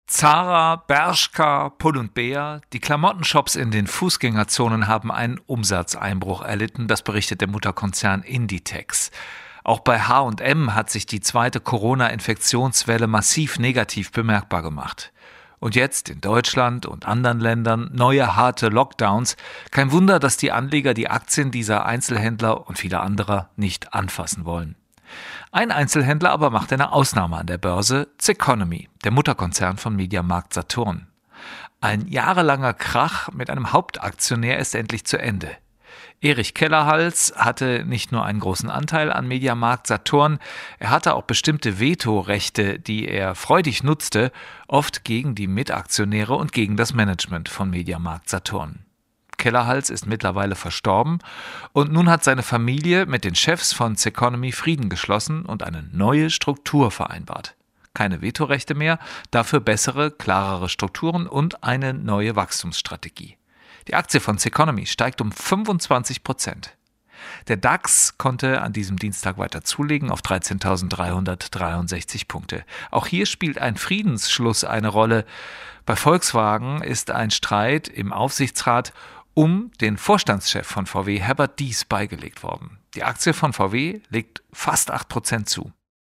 Zara, Bershka, Pull&Bear, die Klamottenshops in den Fußgängerzonen haben einen Umsatzeinbruch erlitten, das berichtet der Mutterkonzern Inditex. Auch bei H&M hat sich die zweite Corona-Infektionswelle massiv negativ bemerkbar gemacht. Und jetzt in Deutschland und anderen Ländern neue harte Lockdowns. Kein Wunder, dass die Anleger die Aktien dieser Einzelhändler und vieler anderer nicht anfassen wollen. Ein Einzelhändler aber macht eine Ausnahme an der Börse, Ceconomy, der Mutterkonzern von Mediamarkt-Saturn. Ein jahrelanger Krach mit einem Hauptaktionär ist endlich zu Ende. Erich Kellerhals hatte nicht nur einen großen Anteil an Mediamarkt-Saturn, er hatte auch bestimmte Vetorechte, die er freudig nutzte, oft gegen die Mitaktionäre und gegen das Management von Mediamarkt-Saturn. Kellerhals ist mittlerweile verstorben und nun hat seine Familie mit den Chefs von Ceconomy Frieden geschlossen und eine neue Struktur vereinbart. Keine Vetorechte mehr, dafür bessere, klarere Strukturen und eine neue Wachstumsstrategie. Die Aktie von Ceconomy steigt um 25%. Der DAX konnte an diesem Dienstag weiter zulegen auf 13.363 Punkte. Auch hier spielt ein Friedensschluss eine Rolle. Bei Volkswagen ist ein Streit im Aufsichtsrat um den Vorstandschef von VW, Herbert Diess, beigelegt worden. Die Aktie von VW legt fast 8% zu.